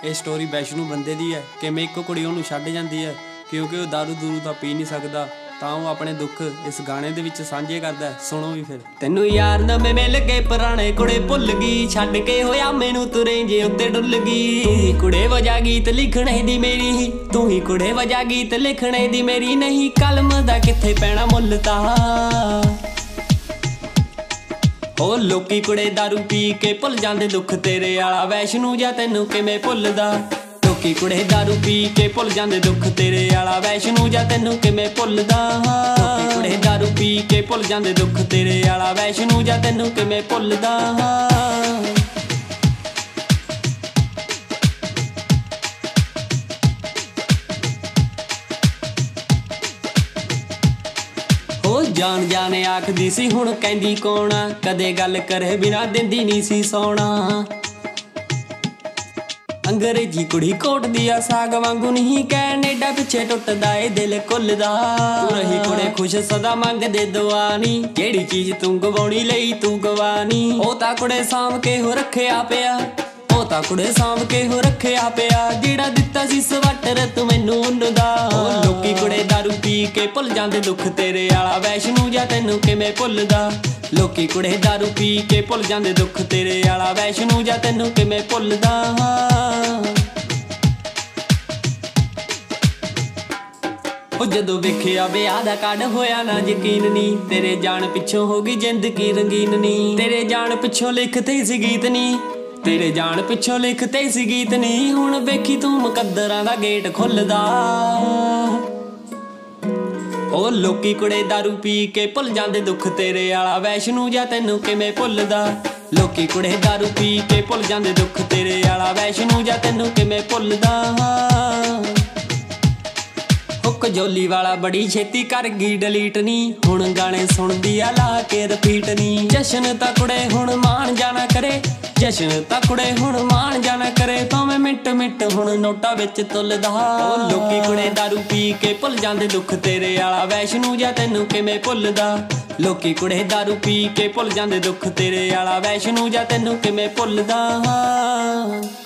ਇਹ ਸਟੋਰੀ ਵੈਸ਼ਨੂ ਬੰਦੇ ਦੀ ਹੈ ਕਿਵੇਂ ਇੱਕ ਕੁੜੀ ਉਹਨੂੰ ਛੱਡ ਜਾਂਦੀ ਹੈ ਕਿਉਂਕਿ ਉਹ ਦਾਰੂ ਦੂਰੂ ਤਾਂ ਪੀ ਨਹੀਂ ਸਕਦਾ ਤਾਂ ਉਹ ਆਪਣੇ ਦੁੱਖ ਇਸ ਗਾਣੇ ਦੇ ਵਿੱਚ ਸਾਂਝੇ ਕਰਦਾ। ਸੁਣੋ ਵੀ ਫਿਰ। ਤੈਨੂੰ ਯਾਰ ਨਵੇਂ ਮਿਲ ਗਏ ਪੁਰਾਣੇ ਕੁੜੇ ਭੁੱਲ ਗਈ, ਛੱਡ ਕੇ ਹੋਇਆ ਮੈਨੂੰ ਤੁਰੇ ਜੇ ਉੱਤੇ ਡੁੱਲ ਗਈ। ਤੂੰ ਹੀ ਕੁੜੇ ਵਜਾ ਗੀਤ ਲਿਖਣੇ ਦੀ ਮੇਰੀ, ਤੂੰ ਹੀ ਕੁੜੇ ਵਜਾ ਗੀਤ ਲਿਖਣੇ ਦੀ ਮੇਰੀ, ਨਹੀਂ ਕਲਮ ਦਾ ਕਿੱਥੇ ਪੈਣਾ ਮੁੱਲ ਤਾਂ। ਉਹ ਲੋਕੀ ਕੁੜੇ ਦਾਰੂ ਪੀ ਕੇ ਭੁੱਲ ਜਾਂਦੇ ਦੁੱਖ ਤੇਰੇ ਆਲਾ, ਵੈਸ਼ਨੂ ਜਾਂ ਤੈਨੂੰ ਕਿਵੇਂ ਭੁੱਲਦਾ। ਲੋਕੀ ਕੁੜੇ ਦਾਰੂ ਪੀ ਕੇ ਭੁੱਲ ਜਾਂਦੇ ਦੁੱਖ ਤੇਰੇ ਆਲਾ, ਵੈਸ਼ਨੂ ਜਾਂ ਤੈਨੂੰ ਕਿਵੇਂ ਭੁੱਲਦਾ। ਲੋਕੀ ਕੁੜੇ ਦਾਰੂ ਪੀ ਕੇ ਭੁੱਲ ਜਾਂਦੇ ਦੁੱਖ ਤੇਰੇ ਆਲਾ, ਵੈਸ਼ਨੂ ਜਾਂ ਤੈਨੂੰ ਕਿਵੇਂ ਭੁੱਲਦਾ। ਜਾਨ ਜਾਨ ਆਖਦੀ ਸੀ ਹੁਣ ਕਹਿੰਦੀ ਕੌਣ, ਕਦੇ ਗੱਲ ਕਰੇ ਬਿਨਾ ਦਿੰਦੀ ਨਹੀਂ ਸੀ ਸੋਣਾ। ਅੰਗਰੇਜ਼ੀ ਕੁੜੀ ਕੋਟਦੀ ਆ ਸਾਗ ਵਾਂਗੂ, ਨਹੀਂ ਕੈਨੇਡਾ ਪਿੱਛੇ ਟੁੱਟਦਾ ਏ ਦਿਲ ਕੁੱਲਦਾ। ਤੂੰ ਰਹੀ ਕੁੜੇ ਖੁਸ਼ ਸਦਾ ਮੰਗਦੇ ਦੁਆ ਨੀ, ਜਿਹੜੀ ਚੀਜ਼ ਤੂੰ ਗਵਾਉਣੀ ਲਈ ਤੂੰ ਗਵਾਨੀ। ਉਹ ਤਾਂ ਕੁੜੇ ਸਾਂਭ ਕੇ ਹੋ ਰੱਖਿਆ ਪਿਆ, ਉਹ ਤਾਂ ਕੁੜੇ ਸਾਂਭ ਕੇ ਹੋ ਰੱਖਿਆ ਪਿਆ, ਜਿਹੜਾ ਦਿੱਤਾ ਸੀ ਸਵੈਟਰ ਤੂੰ ਮੈਨੂੰ ਉੱਨਦਾ। ਉਹ ਲੋਕੀ ਕੁੜੇ ਦਾਰੂ ਪੀ ਕੇ ਭੁੱਲ ਜਾਂਦੇ ਦੁੱਖ ਤੇਰੇ ਆਲਾ, ਵੈਸ਼ਨੂ ਜਾਂ ਤੈਨੂੰ ਕਿਵੇਂ ਭੁੱਲਦਾ। ਲੋਕੀ ਕੁੜੇ ਦਾਰੂ ਪੀ ਕੇ ਭੁੱਲ ਜਾਂਦੇ ਦੁੱਖ ਤੇਰੇ ਆਲਾ, ਵੈਸ਼ਨੂ ਜਾਂ ਤੈਨੂੰ ਕਿਵੇਂ ਭੁੱਲਦਾ। ਉਹ ਜਦੋਂ ਵੇਖਿਆ ਵਿਆਹ ਦਾ ਕਾਰਡ ਹੋਇਆ ਨਾ ਯਕੀਨ ਨੀ, ਤੇਰੇ ਜਾਣ ਪਿੱਛੋਂ ਹੋ ਗਈ ਜ਼ਿੰਦਗੀ ਰੰਗੀਨ ਨੀ। ਤੇਰੇ ਜਾਣ ਪਿੱਛੋਂ ਲਿਖਤੇ ਸੀ ਗੀਤ ਨੀ, ਤੇਰੇ ਜਾਣ ਪਿੱਛੋਂ ਲਿਖਤੇ ਸੀ ਗੀਤ ਨੀ। ਹੁਣ ਵੇਖੀ ਤੂੰ ਮੁਕੱਦਰਾਂ ਦਾ ਗੇਟ ਖੁੱਲਦਾ। ਉਹ ਲੋਕੀ ਕੁੜੇ ਦਾਰੂ ਪੀ ਕੇ ਭੁੱਲ ਜਾਂਦੇ ਦੁੱਖ ਤੇਰੇ ਆਲਾ, ਵੈਸ਼ਨੂ ਜਾਂ ਤੈਨੂੰ ਕਿਵੇਂ ਭੁੱਲਦਾ। ਲੋਕੀ ਕੁੜੇ ਦਾਰੂ ਪੀ ਕੇ ਭੁੱਲ ਜਾਂਦੇ ਦੁੱਖ ਤੇਰੇ ਆਲਾ, ਵੈਸ਼ਨੂ ਜਾਂ ਤੈਨੂੰ ਕਿਵੇਂ ਭੁੱਲਦਾ। ਹੁੱਕ ਜੋਲੀ ਵਾਲਾ ਬੜੀ ਛੇਤੀ ਕਰ ਗਈ ਡਿਲੀਟ ਨੀ, ਹੁਣ ਗਾਣੇ ਸੁਣਦੀ ਆ ਲਾ ਕੇ ਰਿਪੀਟ ਨੀ। ਜਸ਼ਨ ਤਾਂ ਕੁੜੇ ਹੁਣ ਮਾਣ ਜਾਣਾ ਕਰੇ, ਜਸ਼ਨ ਤਾਂ ਕੁੜੇ ਹੁਣ ਮਾਣ ਜਾਣਾ ਕਰੇ, ਭਾਵੇਂ ਮਿੰਟ ਮਿੰਟ ਹੁਣ ਨੋਟਾਂ ਵਿੱਚ ਤੁੱਲਦਾ। ਉਹ ਲੋਕੀ ਕੁੜੇ ਦਾਰੂ ਪੀ ਕੇ ਭੁੱਲ ਜਾਂਦੇ ਦੁੱਖ ਤੇਰੇ ਆਲਾ, ਵੈਸ਼ਨੂ ਜਾਂ ਤੈਨੂੰ ਕਿਵੇਂ ਭੁੱਲਦਾ। ਲੋਕੀ ਕੁੜੇ ਦਾਰੂ ਪੀ ਕੇ ਭੁੱਲ ਜਾਂਦੇ ਦੁੱਖ ਤੇਰੇ ਆਲਾ, ਵੈਸ਼ਨੂ ਜਾਂ ਤੈਨੂੰ ਕਿਵੇਂ ਭੁੱਲਦਾ।